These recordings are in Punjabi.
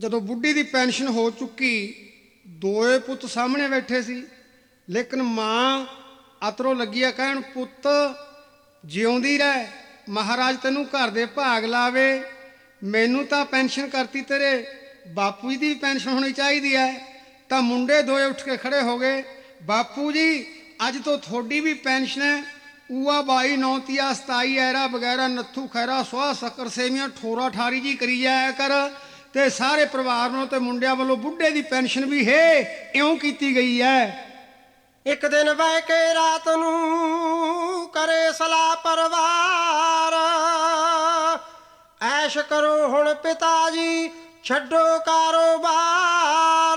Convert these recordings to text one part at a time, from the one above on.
ਜਦੋਂ ਬੁੱਢੀ ਦੀ ਪੈਨਸ਼ਨ ਹੋ ਚੁੱਕੀ, ਦੋਏ ਪੁੱਤ ਸਾਹਮਣੇ ਬੈਠੇ ਸੀ, ਲੇਕਿਨ ਮਾਂ ਅਤਰੋਂ ਲੱਗੀ ਆ ਕਹਿਣ, ਪੁੱਤ ਜਿਉਂਦੀ ਰਹਿ, ਮਹਾਰਾਜ ਤੈਨੂੰ ਘਰ ਦੇ ਭਾਗ ਲਾਵੇ। ਮੈਨੂੰ ਤਾਂ ਪੈਨਸ਼ਨ ਕਰਤੀ, ਤੇਰੇ ਬਾਪੂ ਜੀ ਦੀ ਵੀ ਪੈਨਸ਼ਨ ਹੋਣੀ ਚਾਹੀਦੀ ਹੈ। ਤਾਂ ਮੁੰਡੇ ਦੋਏ ਉੱਠ ਕੇ ਖੜੇ ਹੋ ਗਏ, ਬਾਪੂ ਜੀ ਅੱਜ ਤੋਂ ਤੁਹਾਡੀ ਵੀ ਪੈਨਸ਼ਨ ਹੈ। ਊਆ ਬਾਈ 9 ਤੀਆ 27 ਐਰਾ ਵਗੈਰਾ ਨੱਥੂ ਖੈਰਾ ਸੁਆਹ ਸ਼ੱਕਰ ਸੇਵੀਆਂ ਠੋਰਾ ਠਾਰੀ ਜੀ ਕਰੀ ਜਾਇਆ ਕਰ, ਤੇ ਸਾਰੇ ਪਰਿਵਾਰ ਨੂੰ ਤੇ ਮੁੰਡਿਆਂ ਵੱਲੋਂ ਬੁੱਢੇ ਦੀ ਪੈਨਸ਼ਨ ਵੀ ਹੈ ਇਉਂ ਕੀਤੀ ਗਈ ਹੈ। ਇੱਕ ਦਿਨ ਬਹਿ ਕੇ ਰਾਤ ਨੂੰ ਕਰੇ ਸਲਾਹ ਪਰਿਵਾਰ, ਐਸ਼ ਕਰੋ ਹੁਣ ਪਿਤਾ ਜੀ ਛੱਡੋ ਕਾਰੋਬਾਰ।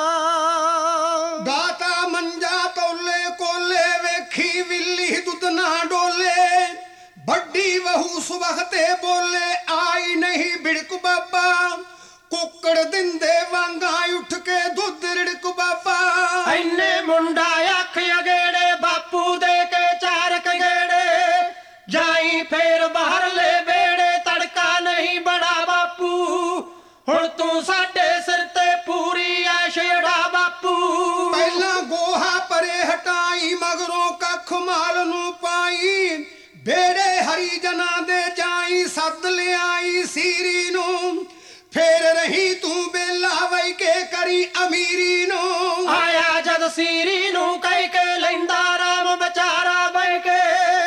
ਦਾਤਾ ਮੰਜਾ ਤੋਲੇ ਕੋਲੇ ਵੇਖੀ ਵਿਲੀ ਦੁੱਧ ਨਾ ਡੋਲੇ, ਵੱਡੀ ਬਹੂ ਸੁਬਹ ਤੇ ਬੋਲੇ ਆਈ ਨਹੀਂ ਬਿੜਕ ਬਾਬਾ, ਕੁੱਕੜ ਦਿੰਦੇ ਵਾਂਗਾ ਉੱਠ ਕੇ ਦੁੱਧ ਰਿੜਕ ਬਾਬਾ। ਐਨੇ ਮੁੰਡਾ ਅੱਖ ਅਗੇੜੇ ਬਾਪੂ ਦੇ ਕੇ ਚਾਰ ਕਗੇੜੇ, ਜਾਈ ਫੇਰ ਬਾਹਰਲੇ ਵੇੜੇ ਤੜਕਾ ਨਹੀਂ ਬੜਾ ਬਾਪੂ, ਹੁਣ ਤੂੰ ਸਾਡੇ ਸਿਰ ਤੇ ਪੂਰੀ ਐਸ਼ ਅੜਾ ਬਾਪੂ। ਪਹਿਲਾਂ ਗੋਹਾ ਪਰੇ ਹਟਾਈ ਮਗਰੋਂ ਕੱਖ ਮਾਲ ਨੂੰ ਪਾਈ, ਬੇੜੇ ਹਰੀ ਜਨਾਂ ਦੇ ਜਾਈ ਸੱਦ ਲਿਆਈ ਸੀਰੀ ਨੂੰ, ਫੇਰ ਰਹੀ ਤੂੰ ਬੇਲਾ ਵਈ ਕੇ ਕਰੀ ਅਮੀਰੀ ਨੂੰ। ਆਇਆ ਜਦ ਸੀਰੀ ਨੂੰ ਕਹਿ ਕੇ ਲੈਂਦਾ ਰਾਮ ਵਿਚਾਰਾ ਬਹਿ ਕੇ,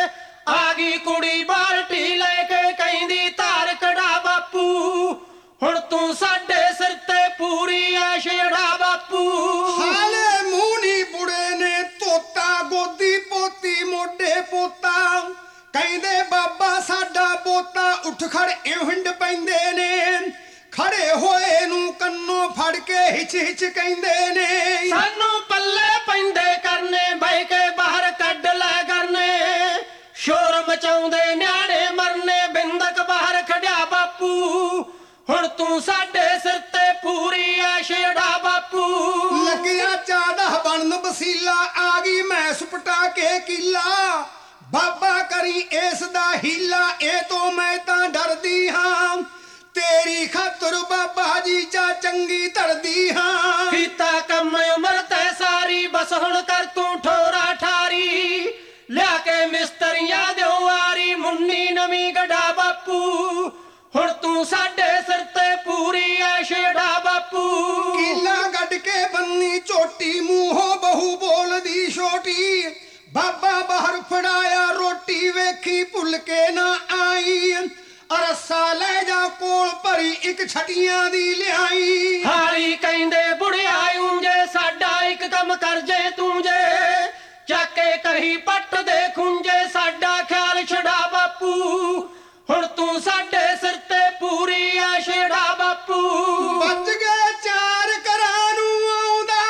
ਆ ਗਈ ਕੁੜੀ ਬਾਲਟੀ ਲੈ ਕੇ ਕਹਿੰਦੀ ਧਾਰ ਕਢਾ ਬਾਪੂ, ਹੁਣ ਤੂੰ ਸਾਡੇ ਸਿਰ ਤੇ ਪੂਰੀ ਐਸ਼ ਅੜਾ ਬਾਪੂ। ਹਾਲੇ ਮੂੰਹ ਨੀ ਬੁੜੇ ਨੇ ਤੋਤਾ, ਗੋਦੀ ਪੋਤੀ ਮੋਢੇ ਪੋਤਾ, ਕਹਿੰਦੇ ਬਾਬਾ ਸਾਡਾ ਪੋਤਾ, ਉੱਠ ਖੜ ਇਉਂ ਹਿੰਡ ਪੈਂਦੇ ਨੇ, ਖੜੇ ਹੋਏ ਨੂੰ ਕੰਨੋਂ ਫੜ ਕੇ ਹਿਚ ਹਿਚ ਕਹਿੰਦੇ ਨੇ, ਸਾਨੂੰ ਪੱਲੇ ਪੈਂਦੇ ਕਰਨੇ ਬਹਿ ਕੇ ਬਾਹਰ ਕੱਢ ਲੈ ਕਰਨੇ, ਸ਼ੋਰ ਮਚਾਉਂਦੇ ਨਿਆਣੇ ਮਰਨੇ ਬਿੰਦਕ ਬਾਹਰ ਖੜਿਆ ਬਾਪੂ, ਹੁਣ ਤੂੰ ਸਾਡੇ ਸਿਰ ਤੇ ਪੂਰੀ ਐਸ਼ ਅੜਾ ਬਾਪੂ। ਲੱਗਿਆ ਚਾਦਾ ਬਣਨ ਵਸੀਲਾ, ਆ ਗਈ ਮੈਸ ਪਟਾ ਕੇ ਕੀਲਾ, ਬਾਬਾ ਕਰੀ ਇਸ ਦਾ ਹੀਲਾ, ਇਹ ਤੋਂ ਮੈਂ ਤਾਂ ਡਰਦੀ ਹਾਂ, ਤੇਰੀ ਖਾਤਰ ਬਾਬਾ ਜੀ ਚਾ ਚੰਗੀ ਧਰਦੀ ਹਾਂ। ਕੀਤਾ ਕੰਮ ਉਮਰ ਤੈ ਸਾਰੀ, ਬਸ ਹੁਣ ਕਰ ਤੂੰ ਠੋਰਾ ਠਾਰੀ, ਲਿਆ ਕੇ ਮਿਸਤਰੀਆਂ ਦਿਓ ਆਰੀ, ਮੁੰਨੀ ਨਵੀਂ ਗੜਾ ਬਾਪੂ, ਹੁਣ ਤੂੰ ਸਾਡੇ ਸਿਰ ਤੇ ਪੂਰੀ ਐਸ਼ ਅੜਾ ਬਾਪੂ। ਕੀਲਾ ਗੱਡ ਕੇ ਬੰਨੀ ਝੋਟੀ, ਮੂੰਹੋਂ ਬਹੂ ਬੋਲਦੀ ਛੋਟੀ, ਬਾਬਾ ਬਾਹਰ ਫੜਾਇਆ ਰੋਟੀ, ਵੇਖੀ ਭੁੱਲ ਕੇ ਨਾ ਆਈ, ਅਰਸਾ ਲੈ ਜਾ ਕੋਲ ਭਰੀ ਇੱਕ ਛਟੀਆਂ ਦੀ ਲਿਆਈ। ਹਾਲੀ ਕਹਿੰਦੇ ਬੁੜਿਆ ਉਂਝੇ ਸਾਡਾ ਇੱਕ ਕੰਮ ਕਰ ਜੇ ਤੂੰ ਜੇ, ਚੱਕ ਕੇ ਕਹੀ ਪੱਟ ਦੇ ਖੁੰਝੇ, ਸਾਡਾ ਖਿਆਲ ਛੜਾ ਬਾਪੂ, ਹੁਣ ਤੂੰ ਸਾਡੇ ਸਿਰ ਤੇ ਪੂਰੀ ਐਸ਼ ਅੜਾ ਬਾਪੂ। ਵੱਜ ਗਏ ਚਾਰ ਘਰਾਂ ਨੂੰ ਆਉਂਦਾ,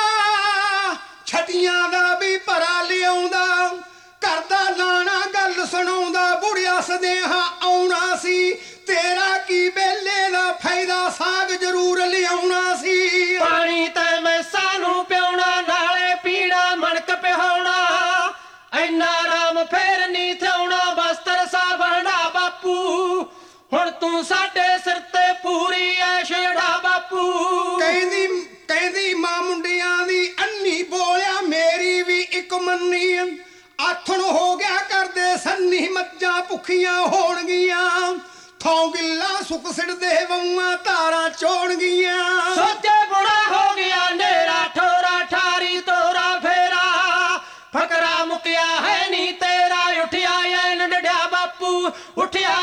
ਛਟੀਆਂ ਦਾ ਵੀ ਭਰਾ ਲਿਆਉਂਦਾ, ਕਰਦਾ ਲਾਣਾ ਗੱਲ ਸੁਣਾਉਂਦਾ, ਬੁੜਿਆ ਸਦੇਹਾ ਆਉਣਾ ਸੀ, ਤੇਰਾ ਕੀ ਬੇਲੇ ਦਾ ਫਾਇਦਾ, ਸਾਗ ਜ਼ਰੂਰ ਲਿਆਉਣਾ ਸੀ। ਪਾਣੀ ਤੇ ਮੈਸਾਂ ਨੂੰ ਪਿਆਉਣਾ, ਨਾਲੇ ਪੀਣਾ ਮਣਕ ਪਿਹਾਉਣਾ, ਐਨਾ ਰਾਮ ਫੇਰ ਨੀ ਥਿਆਉਣਾ, ਬਸਤਰ ਸਾਵਣਾ ਬਾਪੂ, ਹੁਣ ਤੂੰ ਸਾਡੇ ਸਿਰ ਤੇ ਪੂਰੀ ਐਸ਼ ਅੜਾ ਬਾਪੂ। ਕਹਿੰਦੀ ਮਾਂ ਮੁੰਡਿਆਂ ਦੀ ਅੰਨੀ ਬੋਲਿਆ, ਮੇਰੀ ਵੀ ਇੱਕ ਮੰਨੀ, ਆਥਣ ਹੋ ਗਿਆ ਕਰਦੇ ਸੰਨੀ, ਮੱਝਾਂ ਭੁੱਖੀਆਂ ਹੋਣਗੀਆਂ, ਥੋਂ ਗਿੱਲਾ ਸੁੱਕ ਸਿੜਦੇ ਵਊਆਂ ਧਾਰਾਂ ਚੋਣਗੀਆਂ। ਸੋਚੇ ਬੁੜਾ ਹੋ ਗਿਆ ਨੇਰਾ, ਠੋਰਾ ਠਾਰੀ ਤੋਰਾ ਫੇਰਾ, ਫਕਰਾ ਮੁਕਿਆ ਹੈ ਨੀ ਤੇਰਾ, ਉੱਠਿਆ ਐਨ ਡਿਆ ਬਾਪੂ, ਉੱਠਿਆ